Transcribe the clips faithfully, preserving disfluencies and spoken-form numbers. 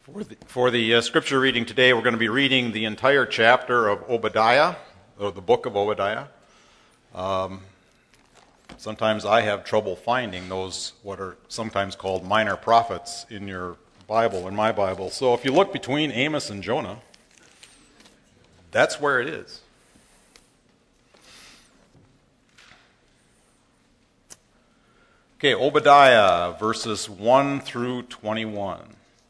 For the, for the uh, scripture reading today, we're going to be reading the entire chapter of Obadiah, or the book of Obadiah. Um, sometimes I have trouble finding those, what are sometimes called minor prophets in your Bible, in my Bible. So if you look between Amos and Jonah, that's where it is. Okay, Obadiah, verses one through twenty-one.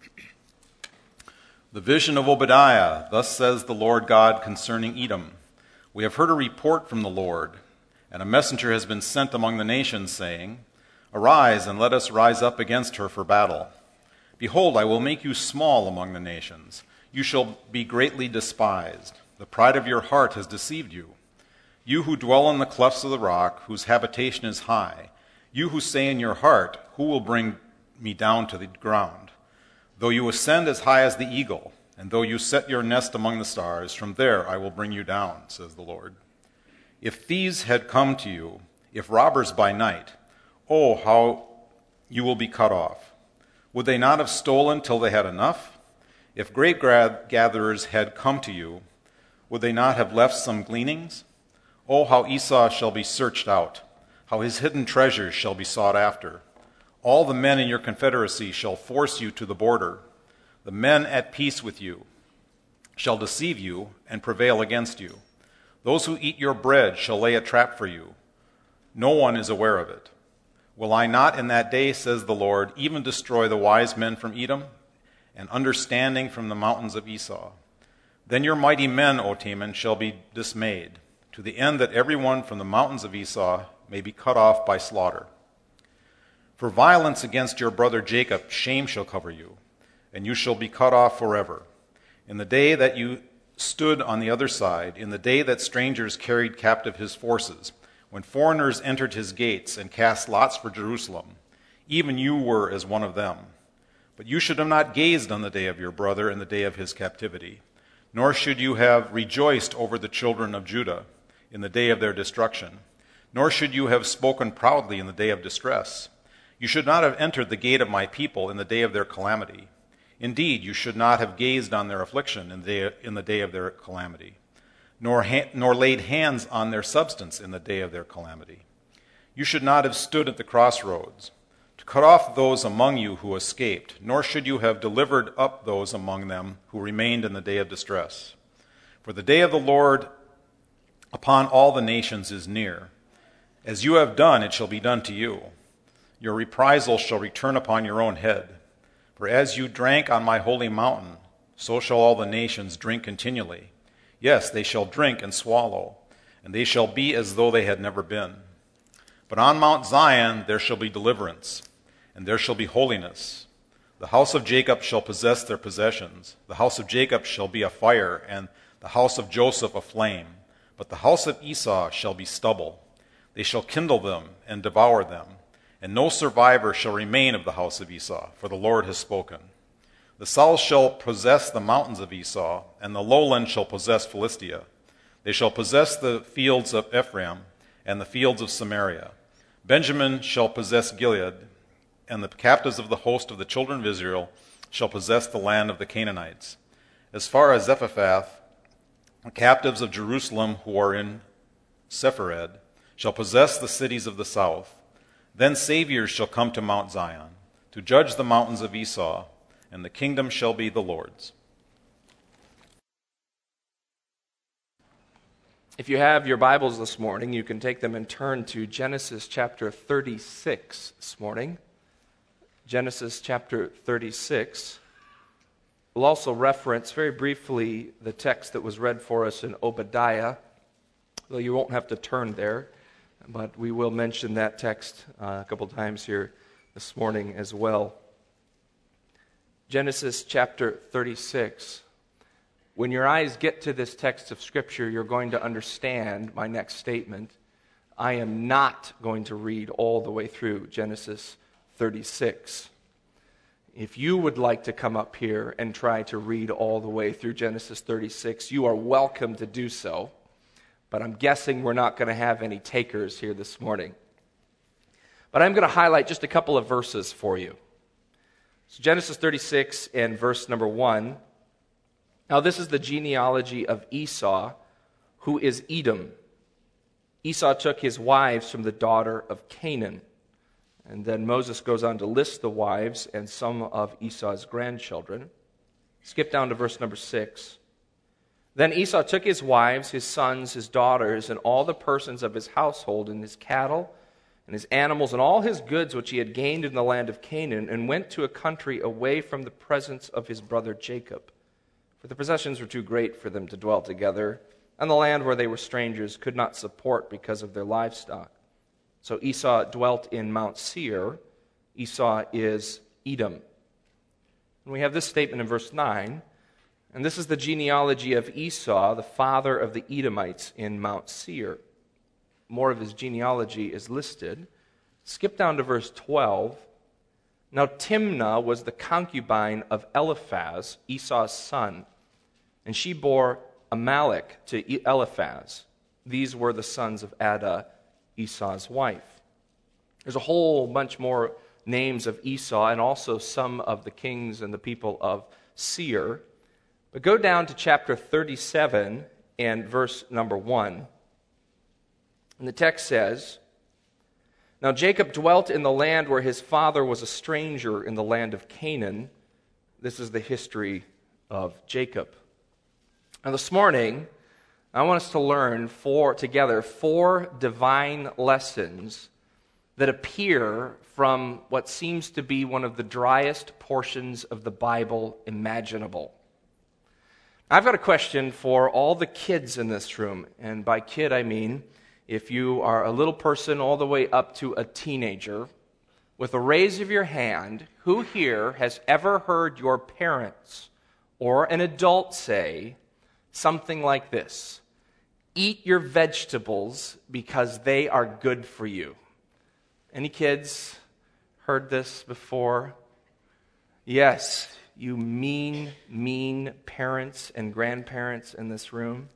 The vision of Obadiah. Thus says the Lord God concerning Edom. We have heard a report from the Lord, and a messenger has been sent among the nations, saying, Arise, and let us rise up against her for battle. Behold, I will make you small among the nations. You shall be greatly despised. The pride of your heart has deceived you. You who dwell in the clefts of the rock, whose habitation is high. You who say in your heart, Who will bring me down to the ground? Though you ascend as high as the eagle, and though you set your nest among the stars, from there I will bring you down, says the Lord. If thieves had come to you, if robbers by night, oh, how you will be cut off. Would they not have stolen till they had enough? If grape gatherers had come to you, would they not have left some gleanings? Oh, how Esau shall be searched out, how his hidden treasures shall be sought after. All the men in your confederacy shall force you to the border. The men at peace with you shall deceive you and prevail against you. Those who eat your bread shall lay a trap for you. No one is aware of it. Will I not in that day, says the Lord, even destroy the wise men from Edom and understanding from the mountains of Esau? Then your mighty men, O Teman, shall be dismayed, to the end that everyone from the mountains of Esau may be cut off by slaughter. For violence against your brother Jacob, shame shall cover you, and you shall be cut off forever. In the day that you stood on the other side, in the day that strangers carried captive his forces, when foreigners entered his gates and cast lots for Jerusalem, even you were as one of them. But you should have not gazed on the day of your brother in the day of his captivity, nor should you have rejoiced over the children of Judah in the day of their destruction, nor should you have spoken proudly in the day of distress. You should not have entered the gate of my people in the day of their calamity. Indeed, you should not have gazed on their affliction in the day, in the day of their calamity, nor, ha- nor laid hands on their substance in the day of their calamity. You should not have stood at the crossroads to cut off those among you who escaped, nor should you have delivered up those among them who remained in the day of distress. For the day of the Lord upon all the nations is near. As you have done, it shall be done to you. Your reprisal shall return upon your own head. For as you drank on my holy mountain, so shall all the nations drink continually. Yes, they shall drink and swallow, and they shall be as though they had never been. But on Mount Zion there shall be deliverance, and there shall be holiness. The house of Jacob shall possess their possessions. The house of Jacob shall be a fire, and the house of Joseph a flame. But the house of Esau shall be stubble. They shall kindle them and devour them. And no survivor shall remain of the house of Esau, for the Lord has spoken. The south shall possess the mountains of Esau, and the lowland shall possess Philistia. They shall possess the fields of Ephraim and the fields of Samaria. Benjamin shall possess Gilead, and the captives of the host of the children of Israel shall possess the land of the Canaanites. As far as Zephaphah, the captives of Jerusalem who are in Sepharad shall possess the cities of the south. Then saviors shall come to Mount Zion, to judge the mountains of Esau, and the kingdom shall be the Lord's. If you have your Bibles this morning, you can take them and turn to Genesis chapter thirty-six this morning. Genesis chapter thirty-six. We'll also reference very briefly the text that was read for us in Obadiah, though you won't have to turn there. But we will mention that text uh, a couple times here this morning as well. Genesis chapter thirty-six. When your eyes get to this text of Scripture, you're going to understand my next statement. I am not going to read all the way through Genesis thirty-six. If you would like to come up here and try to read all the way through Genesis thirty-six, you are welcome to do so. But I'm guessing we're not going to have any takers here this morning. But I'm going to highlight just a couple of verses for you. So Genesis thirty-six and verse number one. Now this is the genealogy of Esau, who is Edom. Esau took his wives from the daughter of Canaan. And then Moses goes on to list the wives and some of Esau's grandchildren. Skip down to verse number six. Then Esau took his wives, his sons, his daughters, and all the persons of his household, and his cattle, and his animals, and all his goods which he had gained in the land of Canaan, and went to a country away from the presence of his brother Jacob. For the possessions were too great for them to dwell together, and the land where they were strangers could not support because of their livestock. So Esau dwelt in Mount Seir. Esau is Edom. And we have this statement in verse nine, and this is the genealogy of Esau, the father of the Edomites in Mount Seir. More of his genealogy is listed. Skip down to verse twelve. Now Timnah was the concubine of Eliphaz, Esau's son, and she bore Amalek to Eliphaz. These were the sons of Adah, Esau's wife. There's a whole bunch more names of Esau and also some of the kings and the people of Seir. But go down to chapter thirty-seven and verse number one. And the text says, Now Jacob dwelt in the land where his father was a stranger in the land of Canaan. This is the history of Jacob. Now this morning, I want us to learn four, together four divine lessons that appear from what seems to be one of the driest portions of the Bible imaginable. I've got a question for all the kids in this room, and by kid I mean if you are a little person all the way up to a teenager. With a raise of your hand, who here has ever heard your parents or an adult say something like this? Eat your vegetables because they are good for you. Any kids heard this before? Yes, you mean, mean parents and grandparents in this room.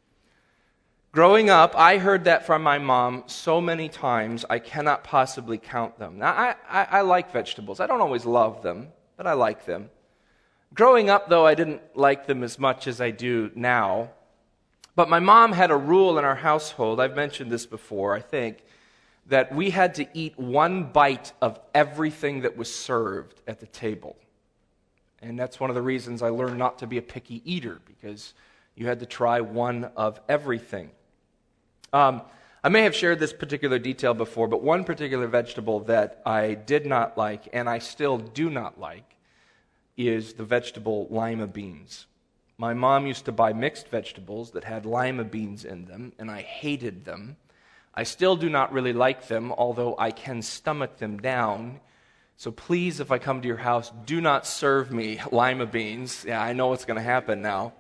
Growing up, I heard that from my mom so many times, I cannot possibly count them. Now, I, I, I like vegetables. I don't always love them, but I like them. Growing up, though, I didn't like them as much as I do now. But my mom had a rule in our household, I've mentioned this before, I think, that we had to eat one bite of everything that was served at the table. And that's one of the reasons I learned not to be a picky eater, because you had to try one of everything. Um, I may have shared this particular detail before, but one particular vegetable that I did not like, and I still do not like, is the vegetable lima beans. My mom used to buy mixed vegetables that had lima beans in them, and I hated them. I still do not really like them, although I can stomach them down. So please, if I come to your house, do not serve me lima beans. Yeah, I know what's going to happen now.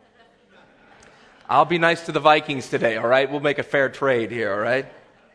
I'll be nice to the Vikings today, all right? We'll make a fair trade here, all right?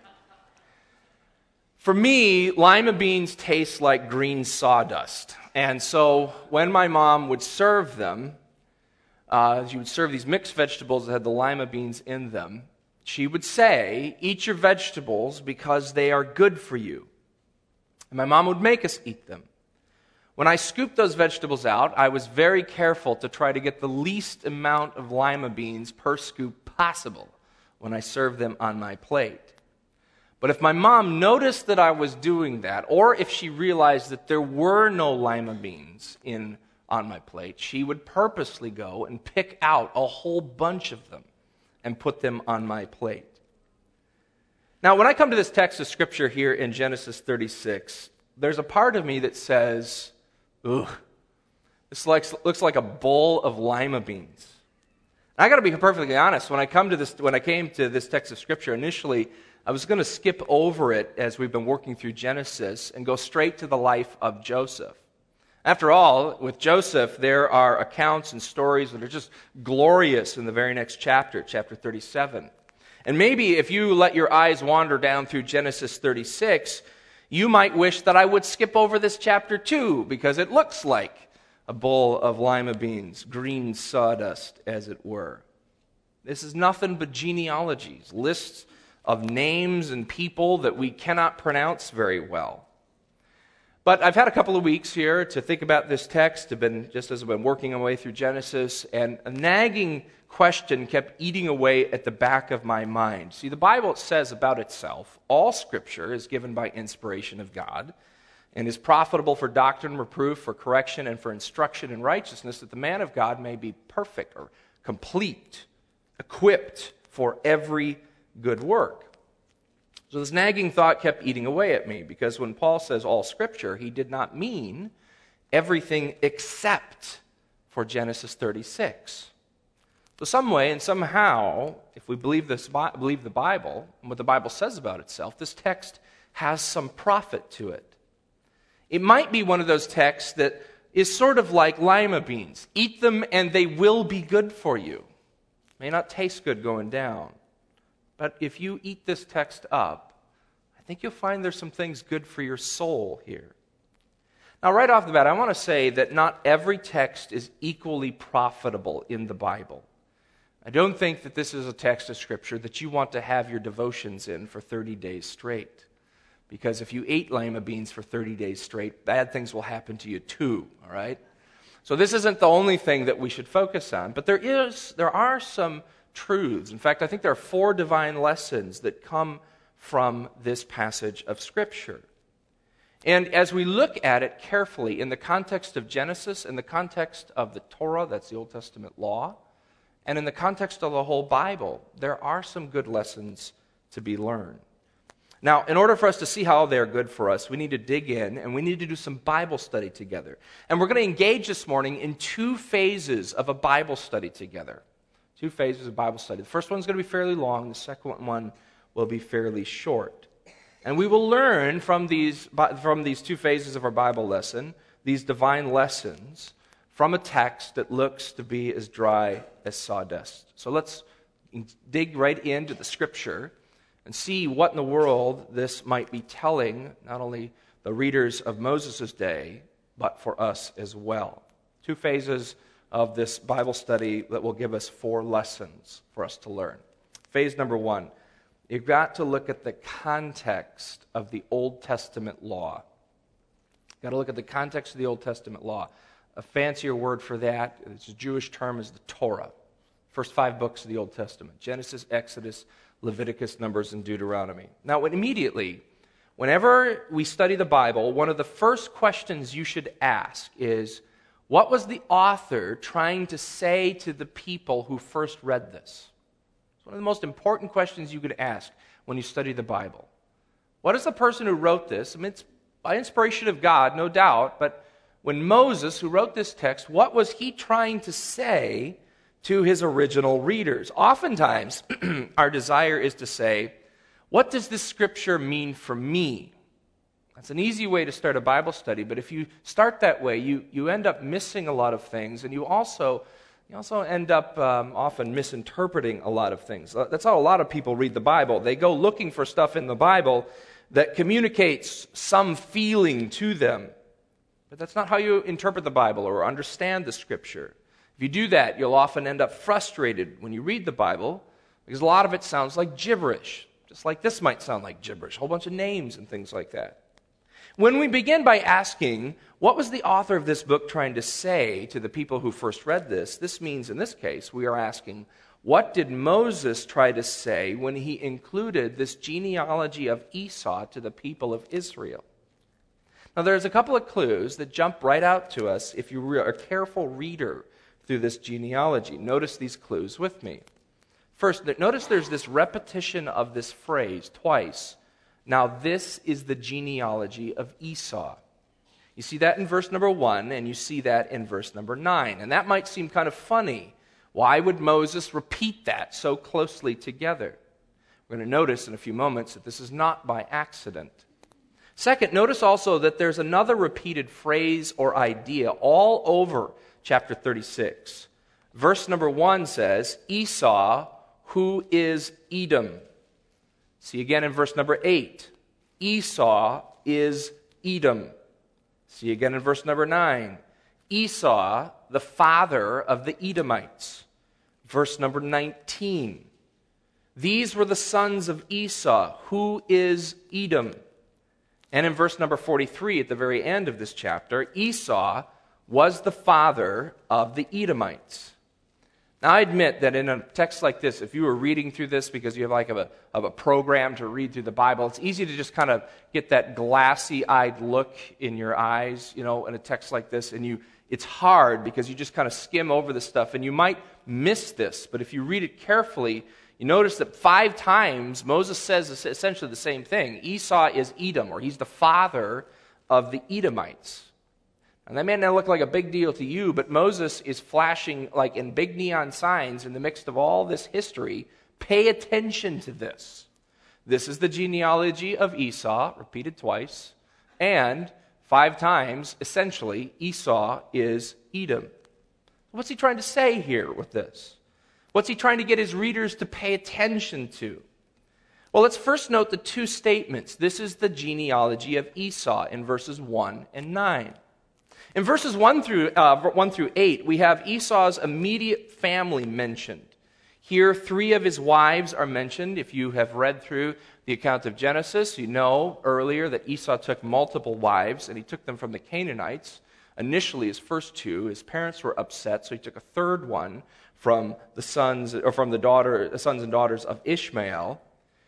For me, lima beans taste like green sawdust. And so when my mom would serve them, uh, she would serve these mixed vegetables that had the lima beans in them. She would say, eat your vegetables because they are good for you. And my mom would make us eat them. When I scooped those vegetables out, I was very careful to try to get the least amount of lima beans per scoop possible when I served them on my plate. But if my mom noticed that I was doing that, or if she realized that there were no lima beans in on my plate, she would purposely go and pick out a whole bunch of them and put them on my plate. Now, when I come to this text of Scripture here in Genesis thirty-six, there's a part of me that says, ugh, this looks, looks like a bowl of lima beans. And I got to be perfectly honest, when I come to this, when I came to this text of Scripture, initially, I was going to skip over it as we've been working through Genesis and go straight to the life of Joseph. After all, with Joseph, there are accounts and stories that are just glorious in the very next chapter, chapter thirty-seven. And maybe if you let your eyes wander down through Genesis thirty-six, you might wish that I would skip over this chapter too, because it looks like a bowl of lima beans, green sawdust, as it were. This is nothing but genealogies, lists of names and people that we cannot pronounce very well. But I've had a couple of weeks here to think about this text. I've been, just as I've been working my way through Genesis, and a nagging question kept eating away at the back of my mind. See, the Bible says about itself, all Scripture is given by inspiration of God and is profitable for doctrine, reproof, for correction, and for instruction in righteousness, that the man of God may be perfect or complete, equipped for every good work. So this nagging thought kept eating away at me, because when Paul says all Scripture, he did not mean everything except for Genesis thirty-six. So some way and somehow, if we believe this, believe the Bible and what the Bible says about itself, this text has some profit to it. It might be one of those texts that is sort of like lima beans. Eat them and they will be good for you. May not taste good going down. But if you eat this text up, I think you'll find there's some things good for your soul here. Now, right off the bat, I want to say that not every text is equally profitable in the Bible. I don't think that this is a text of Scripture that you want to have your devotions in for thirty days straight. Because if you ate lima beans for thirty days straight, bad things will happen to you too, all right? So this isn't the only thing that we should focus on, but there is, there are some truths. In fact, I think there are four divine lessons that come from this passage of Scripture. And as we look at it carefully in the context of Genesis, in the context of the Torah, that's the Old Testament law, and in the context of the whole Bible, there are some good lessons to be learned. Now, in order for us to see how they're good for us, we need to dig in and we need to do some Bible study together. And we're going to engage this morning in two phases of a Bible study together. Two phases of Bible study. The first one's going to be fairly long. The second one will be fairly short. And we will learn from these, from these two phases of our Bible lesson, these divine lessons, from a text that looks to be as dry as sawdust. So let's dig right into the Scripture and see what in the world this might be telling, not only the readers of Moses' day, but for us as well. Two phases of this Bible study that will give us four lessons for us to learn. Phase number one, you've got to look at the context of the Old Testament law. You've got to look at the context of the Old Testament law. A fancier word for that, it's a Jewish term, is the Torah. First five books of the Old Testament: Genesis, Exodus, Leviticus, Numbers, and Deuteronomy. Now, when immediately, whenever we study the Bible, one of the first questions you should ask is, what was the author trying to say to the people who first read this? It's one of the most important questions you could ask when you study the Bible. What is the person who wrote this? I mean, it's by inspiration of God, no doubt, but when Moses, who wrote this text, what was he trying to say to his original readers? Oftentimes, our desire is to say, what does this Scripture mean for me? That's an easy way to start a Bible study, but if you start that way, you, you end up missing a lot of things, and you also, you also end up um, often misinterpreting a lot of things. That's how a lot of people read the Bible. They go looking for stuff in the Bible that communicates some feeling to them. But that's not how you interpret the Bible or understand the Scripture. If you do that, you'll often end up frustrated when you read the Bible, because a lot of it sounds like gibberish, just like this might sound like gibberish, a whole bunch of names and things like that. When we begin by asking, what was the author of this book trying to say to the people who first read this? This means, in this case, we are asking, what did Moses try to say when he included this genealogy of Esau to the people of Israel? Now, there's a couple of clues that jump right out to us if you are a careful reader through this genealogy. Notice these clues with me. First, notice there's this repetition of this phrase twice. Now, this is the genealogy of Esau. You see that in verse number one, and you see that in verse number nine. And that might seem kind of funny. Why would Moses repeat that so closely together? We're going to notice in a few moments that this is not by accident. Second, notice also that there's another repeated phrase or idea all over chapter thirty-six. Verse number one says, Esau, who is Edom. See again in verse number eight, Esau is Edom. See again in verse number nine, Esau, the father of the Edomites. Verse number nineteen, these were the sons of Esau, who is Edom. And in verse number forty-three, at the very end of this chapter, Esau was the father of the Edomites. Now, I admit that in a text like this, if you were reading through this because you have like a, of a program to read through the Bible, it's easy to just kind of get that glassy-eyed look in your eyes, you know, in a text like this, and you it's hard because you just kind of skim over the stuff, and you might miss this. But if you read it carefully, you notice that five times Moses says essentially the same thing. Esau is Edom, or he's the father of the Edomites. And that may not look like a big deal to you, but Moses is flashing like in big neon signs in the midst of all this history. Pay attention to this. This is the genealogy of Esau, repeated twice, and five times, essentially, Esau is Edom. What's he trying to say here with this? What's he trying to get his readers to pay attention to? Well, let's first note the two statements. This is the genealogy of Esau in verses one and nine. In verses one through, uh, one through eight, we have Esau's immediate family mentioned. Here, three of his wives are mentioned. If you have read through the account of Genesis, you know earlier that Esau took multiple wives, and he took them from the Canaanites. Initially, his first two, his parents were upset, so he took a third one from the sons, or from the daughter, the sons and daughters of Ishmael.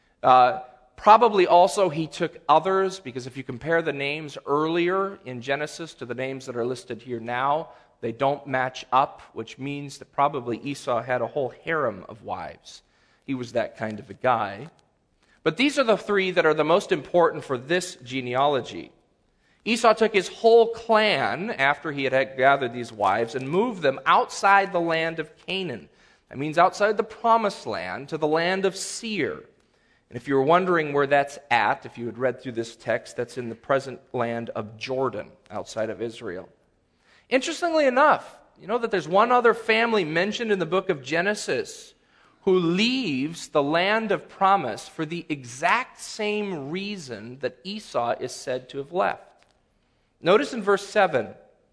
Uh, Probably also he took others, because if you compare the names earlier in Genesis to the names that are listed here now, they don't match up, which means that probably Esau had a whole harem of wives. He was that kind of a guy. But these are the three that are the most important for this genealogy. Esau took his whole clan after he had gathered these wives and moved them outside the land of Canaan. That means outside the promised land to the land of Seir. And if you were wondering where that's at, if you had read through this text, that's in the present land of Jordan, outside of Israel. Interestingly enough, you know that there's one other family mentioned in the book of Genesis who leaves the land of promise for the exact same reason that Esau is said to have left. Notice in verse seven,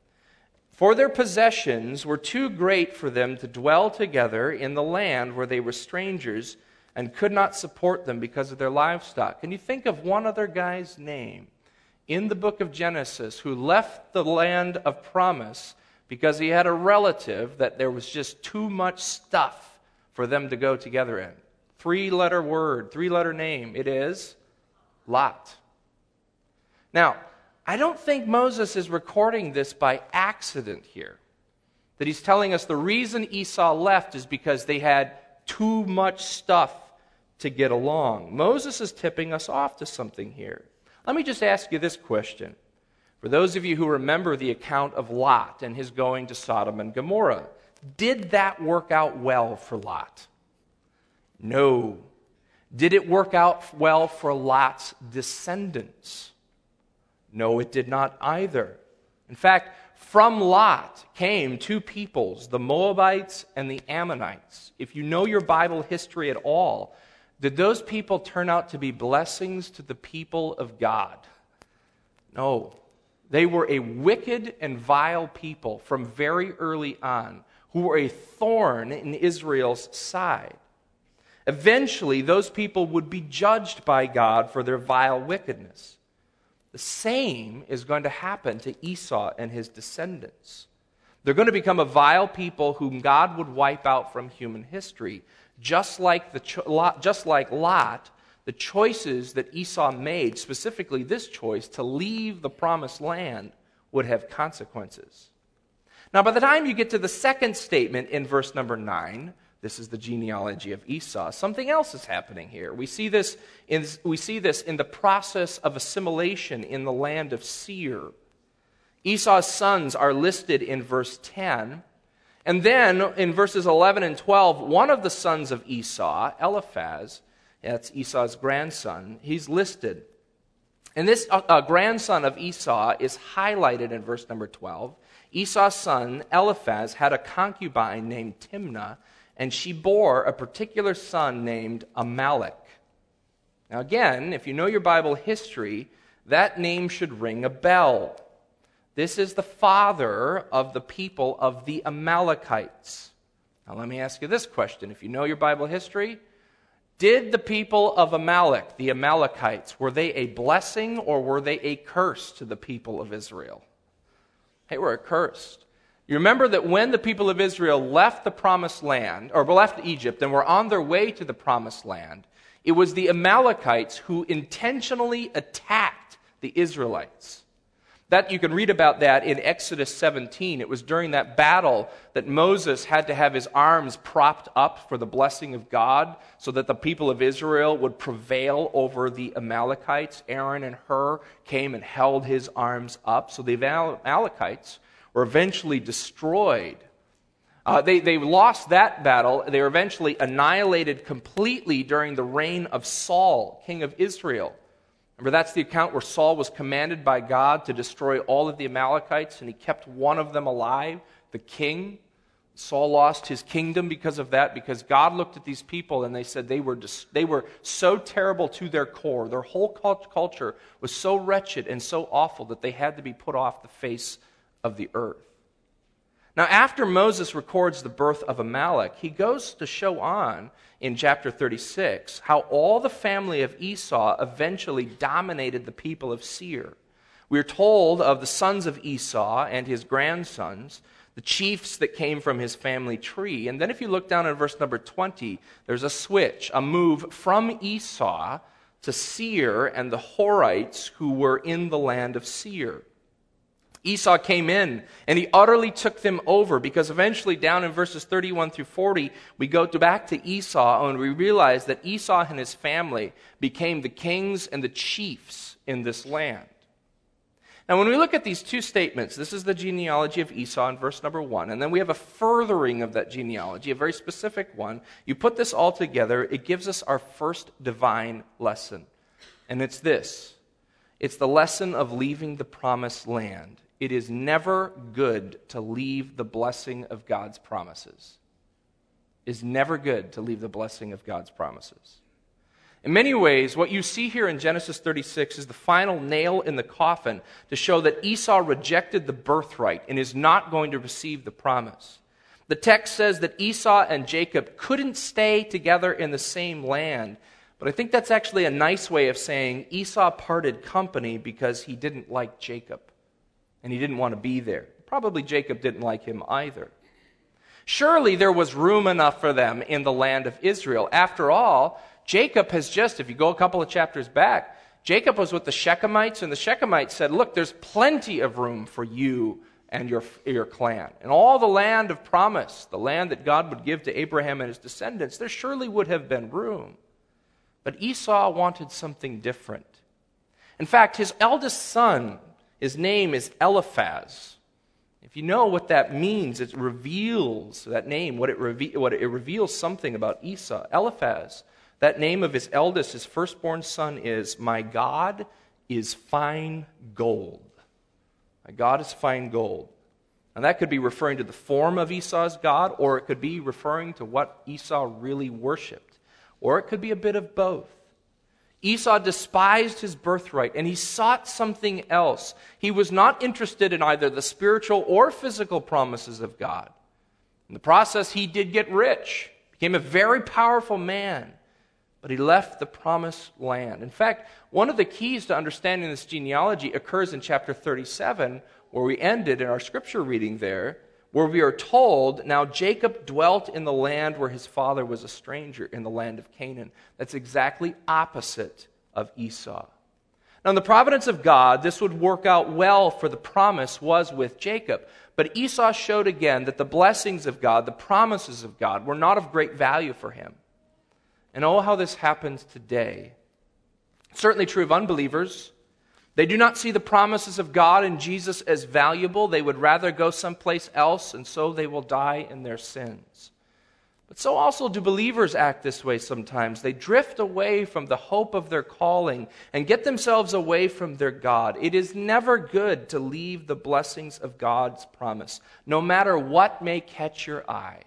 "For their possessions were too great for them to dwell together in the land where they were strangers, and could not support them because of their livestock." Can you think of one other guy's name in the book of Genesis who left the land of promise because he had a relative that there was just too much stuff for them to go together in? Three-letter word, three-letter name. It is Lot. Now, I don't think Moses is recording this by accident here. That he's telling us the reason Esau left is because they had too much stuff to get along. Moses is tipping us off to something here. Let me just ask you this question. For those of you who remember the account of Lot and his going to Sodom and Gomorrah, did that work out well for Lot? No. Did it work out well for Lot's descendants? No, it did not either. In fact, from Lot came two peoples, the Moabites and the Ammonites. If you know your Bible history at all, did those people turn out to be blessings to the people of God? No. They were a wicked and vile people from very early on who were a thorn in Israel's side. Eventually, those people would be judged by God for their vile wickedness. The same is going to happen to Esau and his descendants. They're going to become a vile people whom God would wipe out from human history. Just like, the cho- just like Lot, the choices that Esau made, specifically this choice to leave the promised land, would have consequences. Now, by the time you get to the second statement in verse number nine, this is the genealogy of Esau, something else is happening here. We see this in, we see this in the process of assimilation in the land of Seir. Esau's sons are listed in verse ten. And then in verses eleven and twelve, one of the sons of Esau, Eliphaz, that's Esau's grandson, he's listed. And this uh, uh, grandson of Esau is highlighted in verse number twelve. Esau's son, Eliphaz, had a concubine named Timnah, and she bore a particular son named Amalek. Now again, if you know your Bible history, that name should ring a bell. This is the father of the people of the Amalekites. Now let me ask you this question. If you know your Bible history, Did the people of Amalek, the Amalekites, were they a blessing or were they a curse to the people of Israel? They were accursed. You remember that when the people of Israel left the promised land, or left Egypt and were on their way to the promised land, it was the Amalekites who intentionally attacked the Israelites. That you can read about that in Exodus seventeen. It was during that battle that Moses had to have his arms propped up for the blessing of God so that the people of Israel would prevail over the Amalekites. Aaron and Hur came and held his arms up. So the Amalekites were eventually destroyed. Uh, they, they lost that battle. They were eventually annihilated completely during the reign of Saul, king of Israel. Remember, that's the account where Saul was commanded by God to destroy all of the Amalekites, and he kept one of them alive, the king. Saul lost his kingdom because of that, because God looked at these people and they said they were dis- they were so terrible to their core. Their whole cult- culture was so wretched and so awful that they had to be put off the face of the earth. Now, after Moses records the birth of Amalek, he goes to show on in chapter thirty-six how all the family of Esau eventually dominated the people of Seir. We are told of the sons of Esau and his grandsons, the chiefs that came from his family tree. And then if you look down at verse number twenty, there's a switch, a move from Esau to Seir and the Horites who were in the land of Seir. Esau came in, and he utterly took them over, because eventually down in verses thirty-one through forty, we go to back to Esau, and we realize that Esau and his family became the kings and the chiefs in this land. Now, when we look at these two statements, this is the genealogy of Esau in verse number one, and then we have a furthering of that genealogy, a very specific one. You put this all together, it gives us our first divine lesson, and it's this. It's the lesson of leaving the promised land. It is never good to leave the blessing of God's promises. It is never good to leave the blessing of God's promises. In many ways, what you see here in Genesis thirty-six is the final nail in the coffin to show that Esau rejected the birthright and is not going to receive the promise. The text says that Esau and Jacob couldn't stay together in the same land, but I think that's actually a nice way of saying Esau parted company because he didn't like Jacob. And he didn't want to be there. Probably Jacob didn't like him either. Surely there was room enough for them in the land of Israel. After all, Jacob has just, if you go a couple of chapters back, Jacob was with the Shechemites, and the Shechemites said, look, there's plenty of room for you and your, your clan. And all the land of promise, the land that God would give to Abraham and his descendants, there surely would have been room. But Esau wanted something different. In fact, his eldest son, his name is Eliphaz. If you know what that means, it reveals, that name, what it, reve- what it reveals something about Esau. Eliphaz, that name of his eldest, his firstborn son is, my God is fine gold. My God is fine gold. And that could be referring to the form of Esau's God, or it could be referring to what Esau really worshipped. Or it could be a bit of both. Esau despised his birthright, and he sought something else. He was not interested in either the spiritual or physical promises of God. In the process, he did get rich, became a very powerful man, but he left the promised land. In fact, one of the keys to understanding this genealogy occurs in chapter thirty-seven, where we ended in our scripture reading there, where we are told, now Jacob dwelt in the land where his father was a stranger, in the land of Canaan. That's exactly opposite of Esau. Now, in the providence of God, this would work out well, for the promise was with Jacob. But Esau showed again that the blessings of God, the promises of God, were not of great value for him. And oh, how this happens today. It's certainly true of unbelievers. They do not see the promises of God and Jesus as valuable. They would rather go someplace else, and so they will die in their sins. But so also do believers act this way sometimes. They drift away from the hope of their calling and get themselves away from their God. It is never good to leave the blessings of God's promise, no matter what may catch your eye.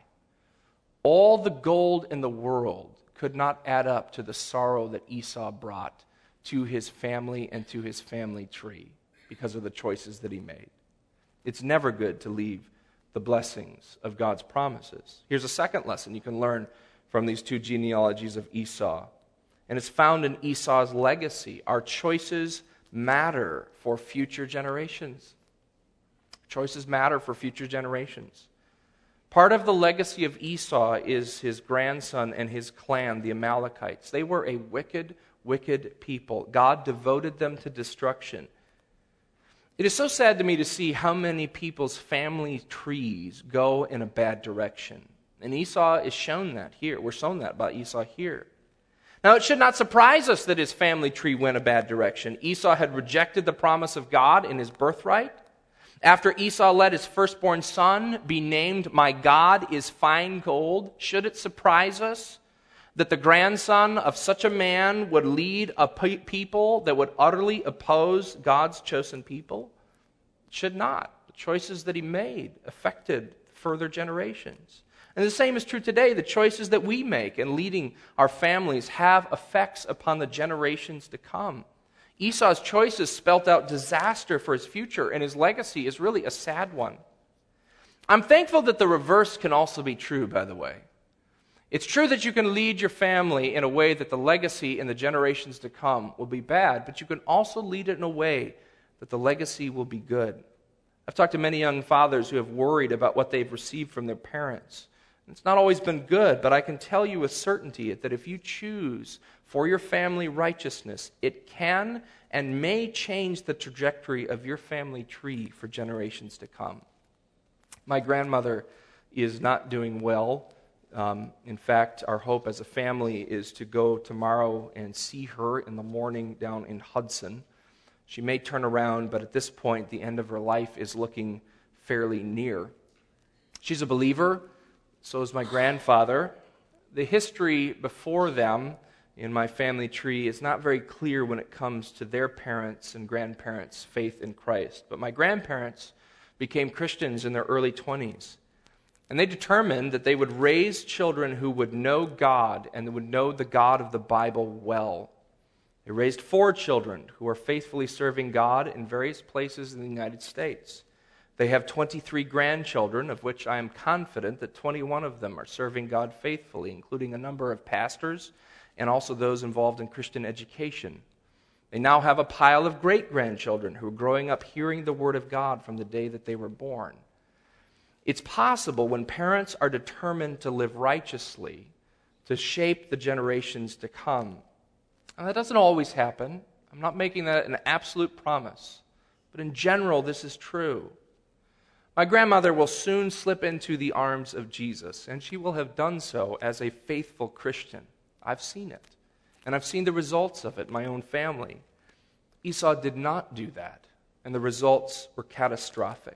All the gold in the world could not add up to the sorrow that Esau brought to his family and to his family tree because of the choices that he made. It's never good to leave the blessings of God's promises. Here's a second lesson you can learn from these two genealogies of Esau. And it's found in Esau's legacy. Our choices matter for future generations. Choices matter for future generations. Part of the legacy of Esau is his grandson and his clan, the Amalekites. They were a wicked, wicked people. God devoted them to destruction. It is so sad to me to see how many people's family trees go in a bad direction. And Esau is shown that here. We're shown that by Esau here. Now, it should not surprise us that his family tree went a bad direction. Esau had rejected the promise of God in his birthright. After Esau let his firstborn son be named, "My God is fine gold," should it surprise us that the grandson of such a man would lead a people that would utterly oppose God's chosen people? It should not. The choices that he made affected further generations. And the same is true today. The choices that we make in leading our families have effects upon the generations to come. Esau's choices spelt out disaster for his future, and his legacy is really a sad one. I'm thankful that the reverse can also be true, by the way. It's true that you can lead your family in a way that the legacy in the generations to come will be bad, but you can also lead it in a way that the legacy will be good. I've talked to many young fathers who have worried about what they've received from their parents. It's not always been good, but I can tell you with certainty that if you choose for your family righteousness, it can and may change the trajectory of your family tree for generations to come. My grandmother is not doing well. Um, in fact, our hope as a family is to go tomorrow and see her in the morning down in Hudson. She may turn around, but at this point, the end of her life is looking fairly near. She's a believer. So is my grandfather. The history before them in my family tree is not very clear when it comes to their parents' and grandparents' faith in Christ. But my grandparents became Christians in their early twenties. And they determined that they would raise children who would know God and would know the God of the Bible well. They raised four children who are faithfully serving God in various places in the United States. They have twenty-three grandchildren, of which I am confident that twenty-one of them are serving God faithfully, including a number of pastors and also those involved in Christian education. They now have a pile of great-grandchildren who are growing up hearing the Word of God from the day that they were born. It's possible when parents are determined to live righteously to shape the generations to come. And that doesn't always happen. I'm not making that an absolute promise. But in general, this is true. My grandmother will soon slip into the arms of Jesus, and she will have done so as a faithful Christian. I've seen it, and I've seen the results of it in my own family. Esau did not do that, and the results were catastrophic.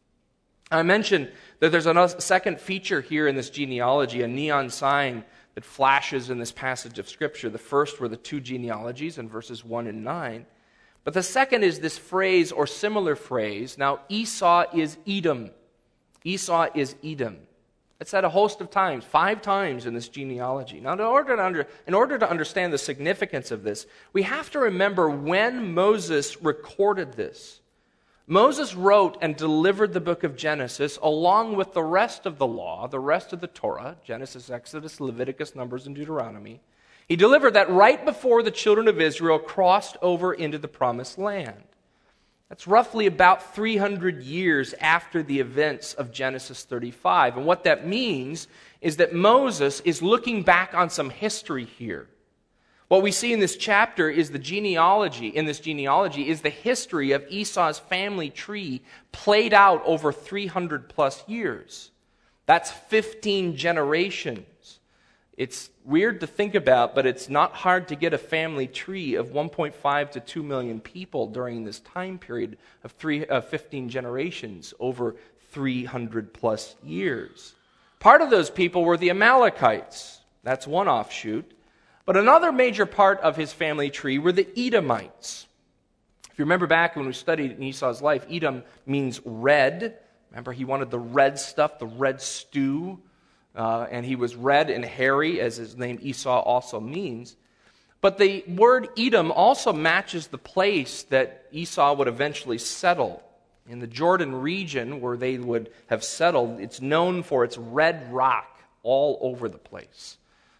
I mentioned that there's a second feature here in this genealogy, a neon sign that flashes in this passage of Scripture. The first were the two genealogies in verses one and nine. But the second is this phrase or similar phrase. Now, Esau is Edom. Esau is Edom. It's said a host of times, five times in this genealogy. Now, in order to, under, in order to understand the significance of this, we have to remember when Moses recorded this. Moses wrote and delivered the book of Genesis along with the rest of the law, the rest of the Torah, Genesis, Exodus, Leviticus, Numbers, and Deuteronomy. He delivered that right before the children of Israel crossed over into the promised land. That's roughly about three hundred years after the events of Genesis thirty-five. And what that means is that Moses is looking back on some history here. What we see in this chapter is the genealogy, in this genealogy, is the history of Esau's family tree played out over three hundred plus years. That's fifteen generations. It's weird to think about, but it's not hard to get a family tree of one point five to two million people during this time period of three, uh, fifteen generations over three hundred plus years. Part of those people were the Amalekites. That's one offshoot. But another major part of his family tree were the Edomites. If you remember back when we studied Esau's life, Edom means red. Remember, he wanted the red stuff, the red stew. Uh, and he was red and hairy, as his name Esau also means. But the word Edom also matches the place that Esau would eventually settle. In the Jordan region where they would have settled, it's known for its red rock all over the place.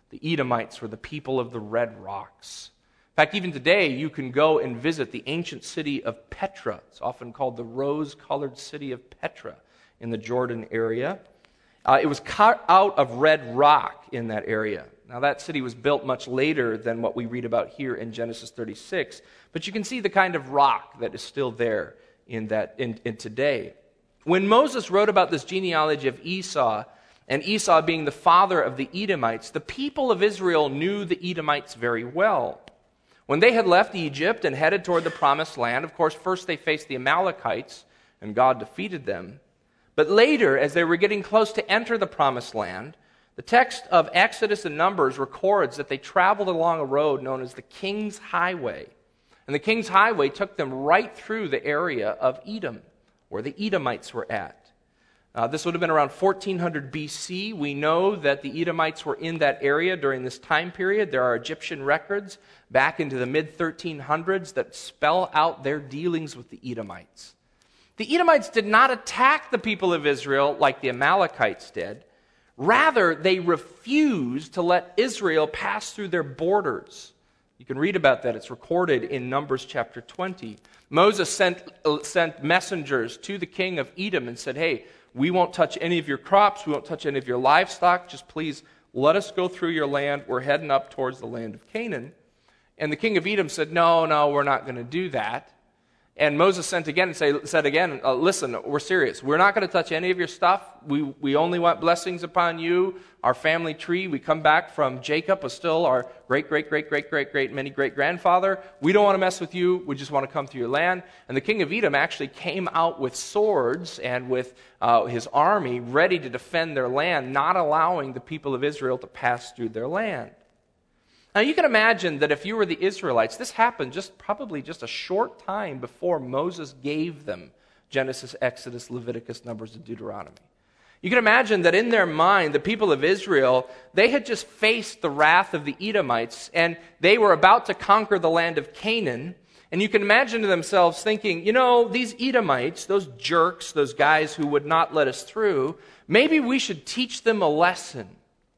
The Edomites were the people of the red rocks. In fact, even today, you can go and visit the ancient city of Petra. It's often called the rose-colored city of Petra in the Jordan area. Uh, it was cut out of red rock in that area. Now, that city was built much later than what we read about here in Genesis thirty-six, but you can see the kind of rock that is still there in that in, in today. When Moses wrote about this genealogy of Esau, and Esau being the father of the Edomites, the people of Israel knew the Edomites very well. When they had left Egypt and headed toward the promised land, of course, first they faced the Amalekites, and God defeated them. But later, as they were getting close to enter the promised land, the text of Exodus and Numbers records that they traveled along a road known as the King's Highway. And the King's Highway took them right through the area of Edom, where the Edomites were at. Uh, this would have been around fourteen hundred B C. We know that the Edomites were in that area during this time period. There are Egyptian records back into the mid thirteen hundreds that spell out their dealings with the Edomites. The Edomites did not attack the people of Israel like the Amalekites did. Rather, they refused to let Israel pass through their borders. You can read about that. It's recorded in Numbers chapter twenty. Moses sent, uh, sent messengers to the king of Edom and said, hey, we won't touch any of your crops. We won't touch any of your livestock. Just please let us go through your land. We're heading up towards the land of Canaan. And the king of Edom said, no, no, we're not going to do that. And Moses sent again and say, said again, uh, listen, we're serious. We're not going to touch any of your stuff. We, we only want blessings upon you. Our family tree, we come back from Jacob, was still our great, great, great, great, great, great, many great-grandfather. We don't want to mess with you. We just want to come through your land. And the king of Edom actually came out with swords and with uh, his army ready to defend their land, not allowing the people of Israel to pass through their land. Now, you can imagine that if you were the Israelites, this happened just probably just a short time before Moses gave them Genesis, Exodus, Leviticus, Numbers, and Deuteronomy. You can imagine that in their mind, the people of Israel, they had just faced the wrath of the Edomites, and they were about to conquer the land of Canaan. And you can imagine to themselves thinking, you know, these Edomites, those jerks, those guys who would not let us through, maybe we should teach them a lesson.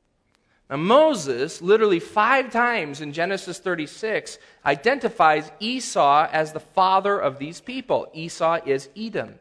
Now, Moses, literally five times in Genesis thirty-six, identifies Esau as the father of these people. Esau is Edom.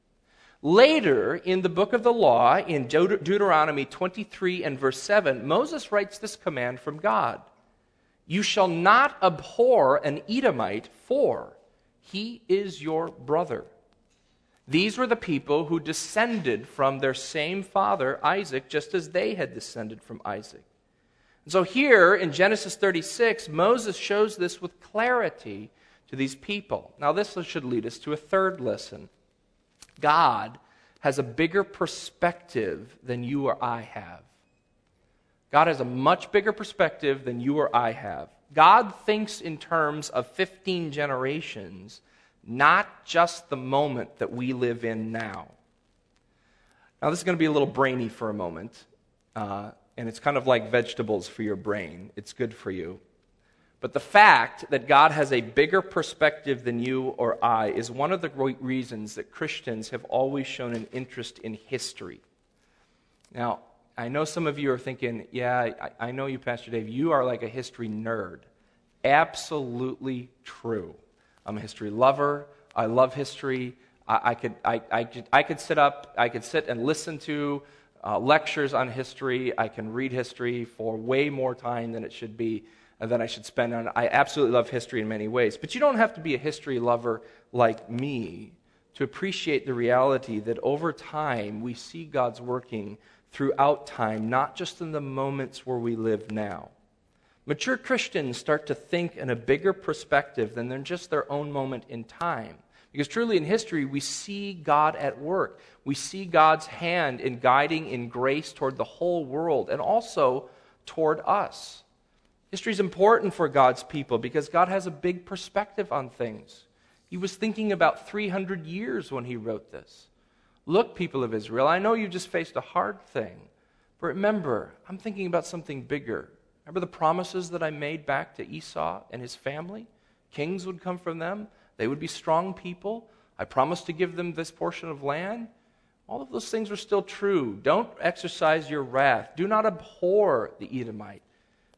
Later, in the book of the law, in Deut- Deuteronomy twenty-three and verse seven, Moses writes this command from God. You shall not abhor an Edomite, for he is your brother. These were the people who descended from their same father, Isaac, just as they had descended from Isaac. And so here in Genesis thirty-six, Moses shows this with clarity to these people. Now this should lead us to a third lesson. God has a bigger perspective than you or I have. God has a much bigger perspective than you or I have. God thinks in terms of fifteen generations, not just the moment that we live in now. Now this is going to be a little brainy for a moment. Uh, And it's kind of like vegetables for your brain. It's good for you. But the fact that God has a bigger perspective than you or I is one of the great reasons that Christians have always shown an interest in history. Now, I know some of you are thinking, yeah, I, I know you, Pastor Dave, you are like a history nerd. Absolutely true. I'm a history lover. I love history. I, I could, I, I, could, I could sit up, I could sit and listen to Uh, lectures on history. I can read history for way more time than it should be, uh, than I should spend on it. I absolutely love history in many ways. But you don't have to be a history lover like me to appreciate the reality that over time we see God's working throughout time, not just in the moments where we live now. Mature Christians start to think in a bigger perspective than than just their own moment in time. Because truly in history, we see God at work. We see God's hand in guiding in grace toward the whole world and also toward us. History is important for God's people because God has a big perspective on things. He was thinking about three hundred years when he wrote this. Look, people of Israel, I know you just faced a hard thing, but remember, I'm thinking about something bigger. Remember the promises that I made back to Esau and his family? Kings would come from them. They would be strong people. I promised to give them this portion of land. All of those things are still true. Don't exercise your wrath. Do not abhor the Edomite.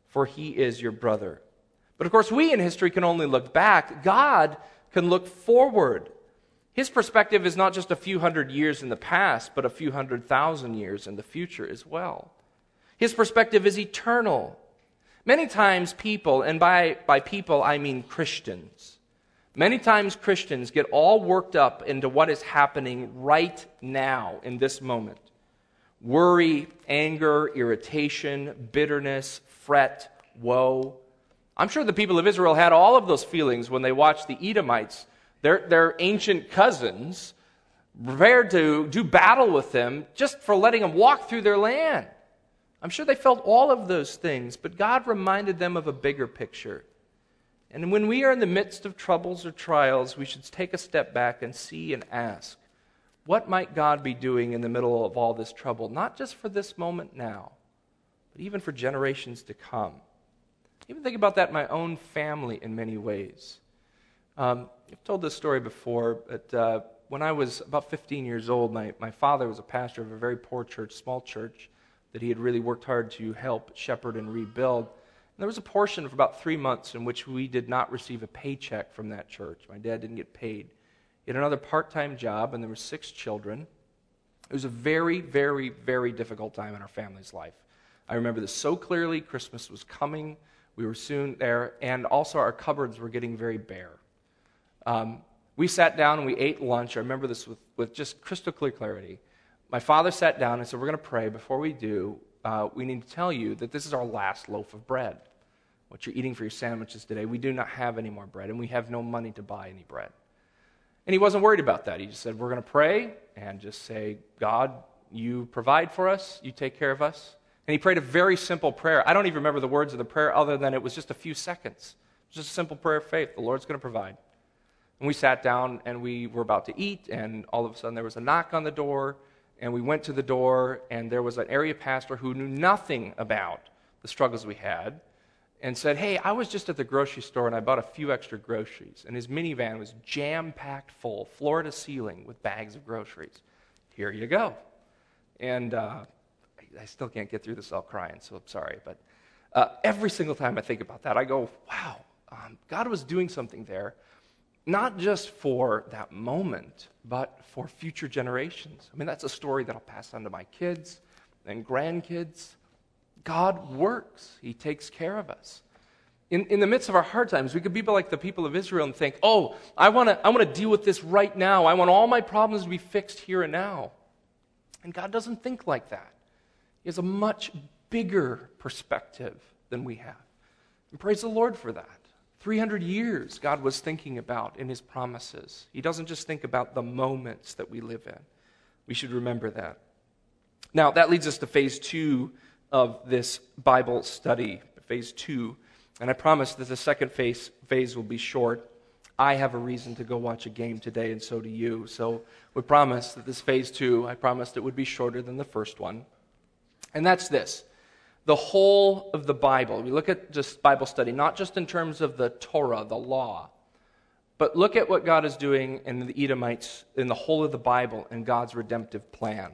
for he is your brother. But of course, we in history can only look back. God can look forward. His perspective is not just a few hundred years in the past, but a few hundred thousand years in the future as well. His perspective is eternal. Many times people, and by, by people I mean Christians, many times Christians get all worked up into what is happening right now in this moment. Worry, anger, irritation, bitterness, fret, woe. I'm sure the people of Israel had all of those feelings when they watched the Edomites, their, their ancient cousins, prepared to do battle with them just for letting them walk through their land. I'm sure they felt all of those things, but God reminded them of a bigger picture. And when we are in the midst of troubles or trials, we should take a step back and see and ask, what might God be doing in the middle of all this trouble, not just for this moment now, but even for generations to come? Even think about that in my own family in many ways. Um, I've told this story before, but uh, when I was about fifteen years old, my, my father was a pastor of a very poor church, small church, that he had really worked hard to help shepherd and rebuild. And there was a portion of about three months in which we did not receive a paycheck from that church. My dad didn't get paid. He had another part-time job, and there were six children. It was a very, very, very difficult time in our family's life. I remember this so clearly. Christmas was coming. We were soon there, and also our cupboards were getting very bare. Um, we sat down and we ate lunch. I remember this with, with just crystal clear clarity. My father sat down and said, we're going to pray. Before we do, uh, we need to tell you that this is our last loaf of bread. What you're eating for your sandwiches today, we do not have any more bread, and we have no money to buy any bread. And he wasn't worried about that. He just said, we're going to pray and just say, God, you provide for us, you take care of us. And he prayed a very simple prayer. I don't even remember the words of the prayer other than it was just a few seconds. It was just a simple prayer of faith. The Lord's going to provide. And we sat down and we were about to eat, and all of a sudden there was a knock on the door, and we went to the door, and there was an area pastor who knew nothing about the struggles we had, and said, hey, I was just at the grocery store and I bought a few extra groceries. And his minivan was jam-packed full, floor to ceiling, with bags of groceries. Here you go. And uh, I still can't get through this without crying, so I'm sorry. But uh, every single time I think about that, I go, wow, um, God was doing something there, not just for that moment, but for future generations. I mean, that's a story that I'll pass on to my kids and grandkids. God works. He takes care of us. In, in the midst of our hard times, we could be like the people of Israel and think, oh, I want to I want to deal with this right now. I want all my problems to be fixed here and now. And God doesn't think like that. He has a much bigger perspective than we have. And praise the Lord for that. three hundred years God was thinking about in his promises. He doesn't just think about the moments that we live in. We should remember that. Now, that leads us to phase two of this Bible study, phase two. And I promise that the second phase, phase will be short. I have a reason to go watch a game today, and so do you. So we promise that this phase two, I promised it would be shorter than the first one. And that's this. The whole of the Bible. We look at just Bible study, not just in terms of the Torah, the law, but look at what God is doing in the Edomites, in the whole of the Bible, and God's redemptive plan.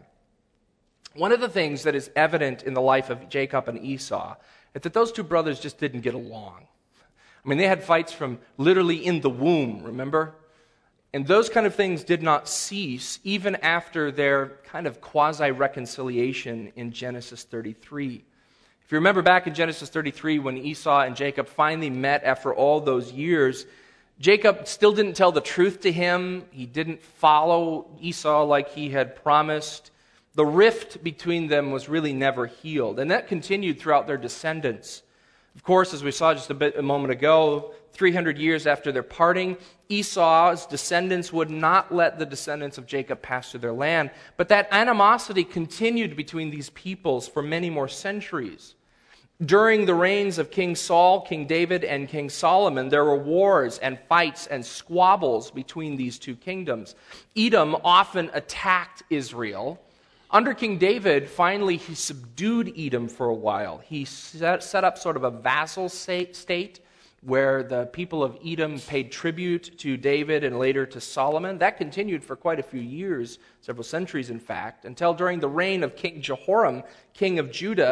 One of the things that is evident in the life of Jacob and Esau is that those two brothers just didn't get along. I mean, they had fights from literally in the womb, remember? And those kind of things did not cease even after their kind of quasi-reconciliation in Genesis thirty-three. If you remember back in Genesis thirty-three when Esau and Jacob finally met after all those years, Jacob still didn't tell the truth to him. He didn't follow Esau like he had promised. The rift between them was really never healed, and that continued throughout their descendants. Of course, as we saw just a bit a moment ago, three hundred years after their parting, Esau's descendants would not let the descendants of Jacob pass through their land, but that animosity continued between these peoples for many more centuries. During the reigns of King Saul, King David, and King Solomon, there were wars and fights and squabbles between these two kingdoms. Edom often attacked Israel. Under King David, finally, he subdued Edom for a while. He set, set up sort of a vassal state where the people of Edom paid tribute to David and later to Solomon. That continued for quite a few years, several centuries in fact, until during the reign of King Jehoram, king of Judah,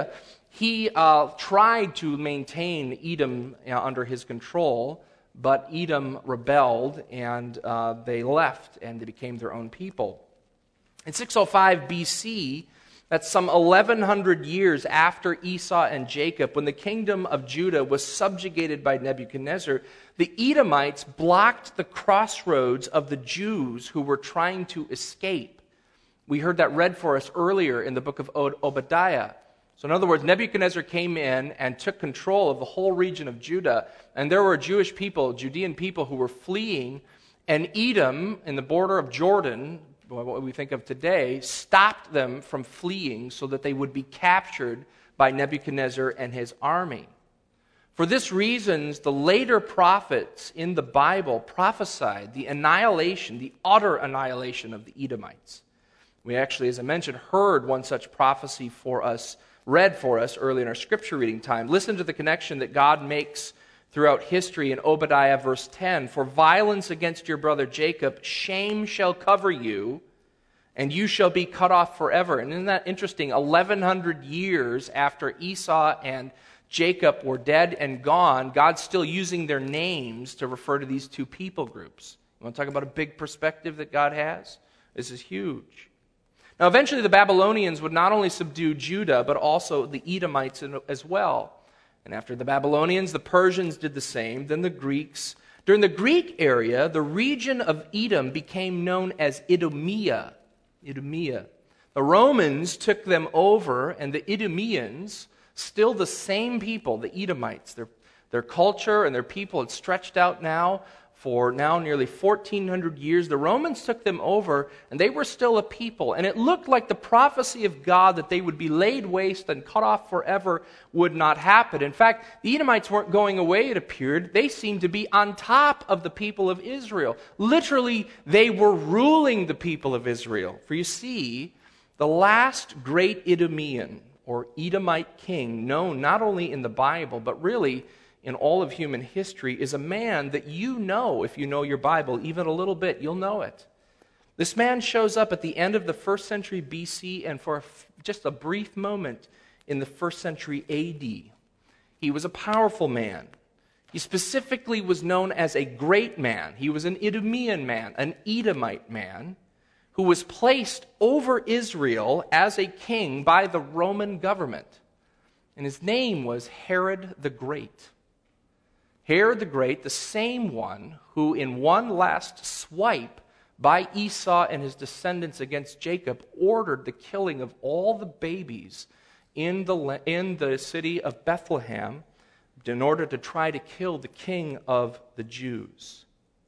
he uh, tried to maintain Edom uh, under his control, but Edom rebelled, and uh, they left, and they became their own people. In six oh five B C, that's some eleven hundred years after Esau and Jacob, when the kingdom of Judah was subjugated by Nebuchadnezzar, the Edomites blocked the crossroads of the Jews who were trying to escape. We heard that read for us earlier in the book of Obadiah. So in other words, Nebuchadnezzar came in and took control of the whole region of Judah, and there were Jewish people, Judean people, who were fleeing, and Edom, in the border of Jordan, what we think of today, stopped them from fleeing so that they would be captured by Nebuchadnezzar and his army. For this reason, the later prophets in the Bible prophesied the annihilation, the utter annihilation of the Edomites. We actually, as I mentioned, heard one such prophecy for us, read for us early in our scripture reading time. Listen to the connection that God makes throughout history in Obadiah verse ten. For violence against your brother Jacob, shame shall cover you, and you shall be cut off forever. And isn't that interesting? eleven hundred years after Esau and Jacob were dead and gone, God's still using their names to refer to these two people groups. You want to talk about a big perspective that God has? This is huge. Now, eventually the Babylonians would not only subdue Judah, but also the Edomites as well. And after the Babylonians, the Persians did the same, then the Greeks. During the Greek area, the region of Edom became known as Idumea. Idumea. The Romans took them over, and the Idumeans, still the same people, the Edomites, their, their culture and their people had stretched out now for now nearly fourteen hundred years. The Romans took them over, and they were still a people. And it looked like the prophecy of God that they would be laid waste and cut off forever would not happen. In fact, the Edomites weren't going away, it appeared. They seemed to be on top of the people of Israel. Literally, they were ruling the people of Israel. For you see, the last great Idumean, or Edomite king, known not only in the Bible, but really in all of human history, is a man that you know, if you know your Bible, even a little bit, you'll know it. This man shows up at the end of the first century B C and for just a brief moment in the first century A D. He was a powerful man. He specifically was known as a great man. He was an Idumean man, an Edomite man, who was placed over Israel as a king by the Roman government. And his name was Herod the Great. Herod the Great, the same one who in one last swipe by Esau and his descendants against Jacob ordered the killing of all the babies in the, in the city of Bethlehem in order to try to kill the king of the Jews.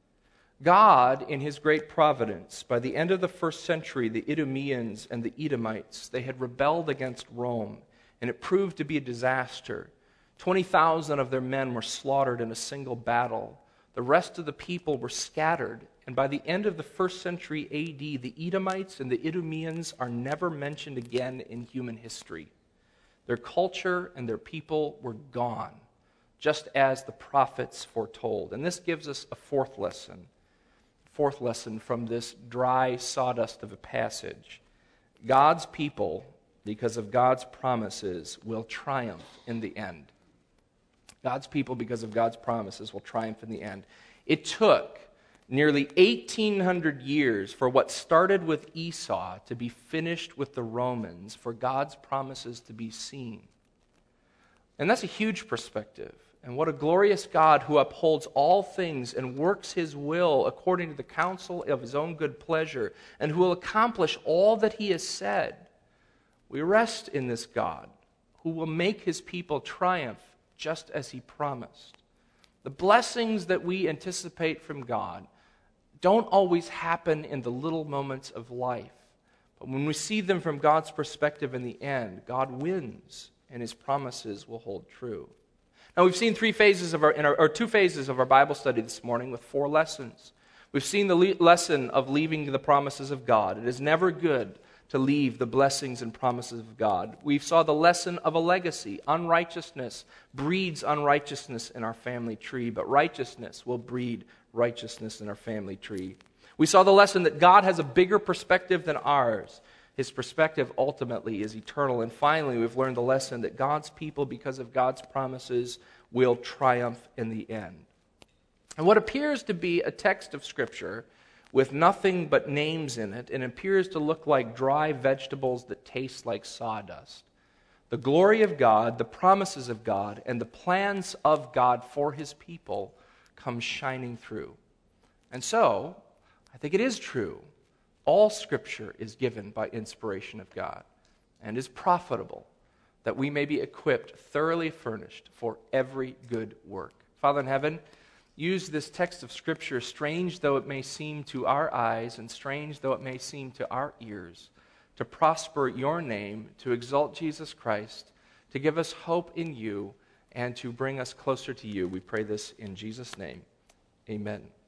God, in his great providence, by the end of the first century, the Idumeans and the Edomites, they had rebelled against Rome, and it proved to be a disaster. twenty thousand of their men were slaughtered in a single battle. The rest of the people were scattered, and by the end of the first century A D, the Edomites and the Idumeans are never mentioned again in human history. Their culture and their people were gone, just as the prophets foretold. And this gives us a fourth lesson. Fourth lesson from this dry sawdust of a passage. God's people, because of God's promises, will triumph in the end. God's people, because of God's promises, will triumph in the end. It took nearly eighteen hundred years for what started with Esau to be finished with the Romans, for God's promises to be seen. And that's a huge perspective. And what a glorious God who upholds all things and works his will according to the counsel of his own good pleasure, and who will accomplish all that he has said. We rest in this God who will make his people triumph just as he promised. The blessings that we anticipate from God don't always happen in the little moments of life. But when we see them from God's perspective in the end, God wins and his promises will hold true. Now, we've seen three phases of our, in our, or two phases of our Bible study this morning with four lessons. We've seen the le- lesson of leaving the promises of God. It is never good to leave the blessings and promises of God. We saw the lesson of a legacy. Unrighteousness breeds unrighteousness in our family tree, but righteousness will breed righteousness in our family tree. We saw the lesson that God has a bigger perspective than ours. His perspective ultimately is eternal. And finally, we've learned the lesson that God's people, because of God's promises, will triumph in the end. And what appears to be a text of Scripture with nothing but names in it, and appears to look like dry vegetables that taste like sawdust, the glory of God, the promises of God, and the plans of God for His people come shining through. And so, I think it is true. All Scripture is given by inspiration of God and is profitable, that we may be equipped, thoroughly furnished for every good work. Father in heaven, use this text of Scripture, strange though it may seem to our eyes and strange though it may seem to our ears, to prosper your name, to exalt Jesus Christ, to give us hope in you, and to bring us closer to you. We pray this in Jesus' name. Amen.